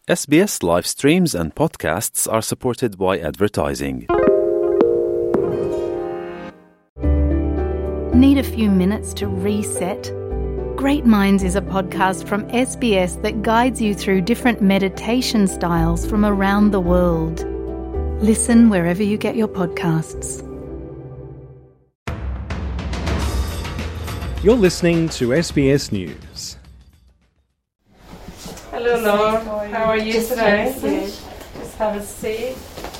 SBS live streams and podcasts are supported by advertising. Need a few minutes to reset? Great Minds is a podcast from SBS that guides you through different meditation styles from around the world. Listen wherever you get your podcasts. You're listening to SBS News. Hello, Laura. How are you today? Just have a seat.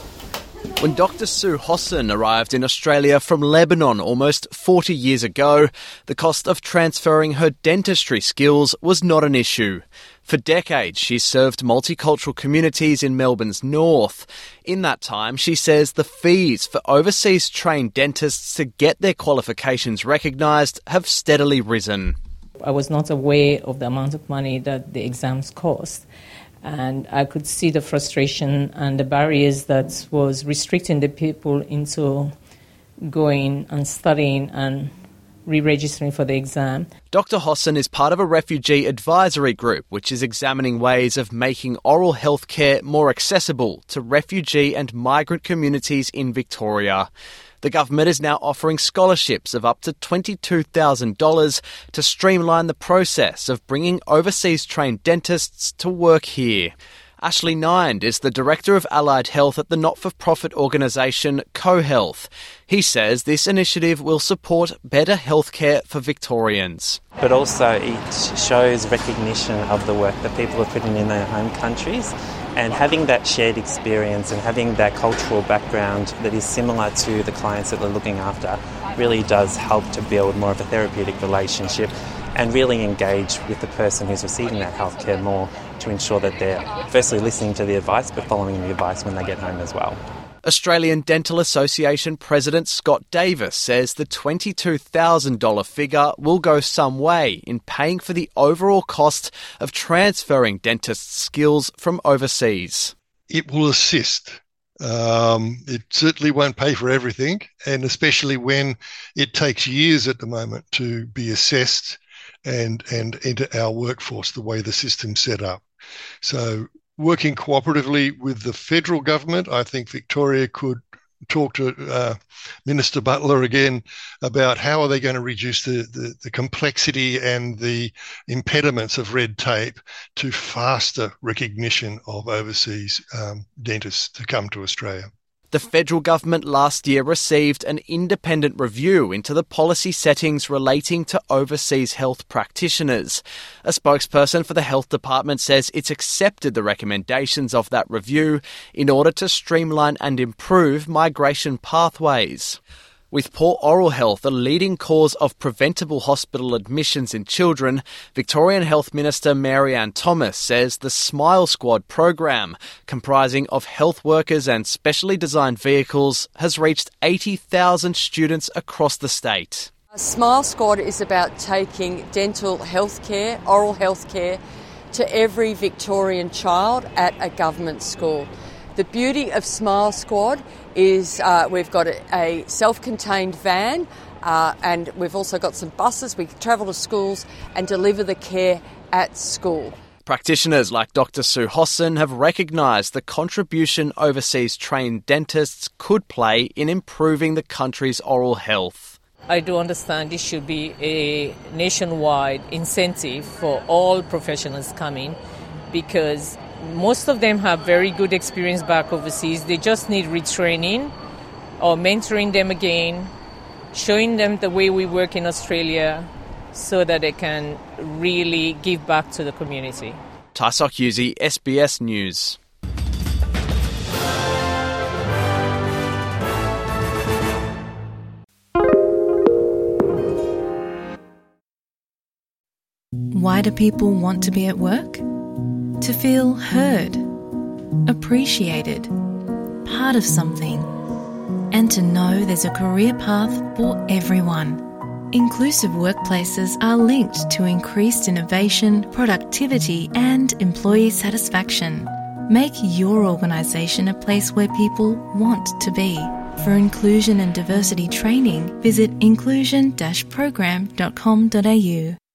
When Dr. Sue Hossan arrived in Australia from Lebanon almost 40 years ago, the cost of transferring her dentistry skills was not an issue. For decades, she served multicultural communities in Melbourne's north. In that time, she says the fees for overseas trained dentists to get their qualifications recognised have steadily risen. I was not aware of the amount of money that the exams cost, and I could see the frustration and the barriers that was restricting the people into going and studying and re-registering for the exam. Dr. Hossan is part of a refugee advisory group which is examining ways of making oral health care more accessible to refugee and migrant communities in Victoria. The government is now offering scholarships of up to $22,000 to streamline the process of bringing overseas trained dentists to work here. Ashley Nind is the Director of Allied Health at the not-for-profit organisation CoHealth. He says this initiative will support better healthcare for Victorians. But also it shows recognition of the work that people are putting in their home countries, and having that shared experience and having that cultural background that is similar to the clients that they're looking after really does help to build more of a therapeutic relationship and really engage with the person who's receiving that healthcare more to ensure that they're firstly listening to the advice but following the advice when they get home as well. Australian Dental Association President Scott Davis says the $22,000 figure will go some way in paying for the overall cost of transferring dentists' skills from overseas. It will assist. It certainly won't pay for everything, and especially when it takes years at the moment to be assessed and enter our workforce the way the system's set up. So working cooperatively with the federal government, I think Victoria could talk to Minister Butler again about how are they going to reduce the complexity and the impediments of red tape to faster recognition of overseas dentists to come to Australia. The federal government last year received an independent review into the policy settings relating to overseas health practitioners. A spokesperson for the health department says it's accepted the recommendations of that review in order to streamline and improve migration pathways. With poor oral health a leading cause of preventable hospital admissions in children, Victorian Health Minister Mary-Ann Thomas says the Smile Squad program, comprising of health workers and specially designed vehicles, has reached 80,000 students across the state. Smile Squad is about taking dental health care, oral health care, to every Victorian child at a government school. The beauty of Smile Squad is we've got a self-contained van and we've also got some buses. We travel to schools and deliver the care at school. Practitioners like Dr. Sue Hossan have recognised the contribution overseas trained dentists could play in improving the country's oral health. I do understand this should be a nationwide incentive for all professionals coming, because most of them have very good experience back overseas. They just need retraining or mentoring them again, showing them the way we work in Australia so that they can really give back to the community. Taisok Yuzi, SBS News. Why do people want to be at work? To feel heard, appreciated, part of something, and to know there's a career path for everyone. Inclusive workplaces are linked to increased innovation, productivity, and employee satisfaction. Make your organisation a place where people want to be. For inclusion and diversity training, visit inclusion-program.com.au.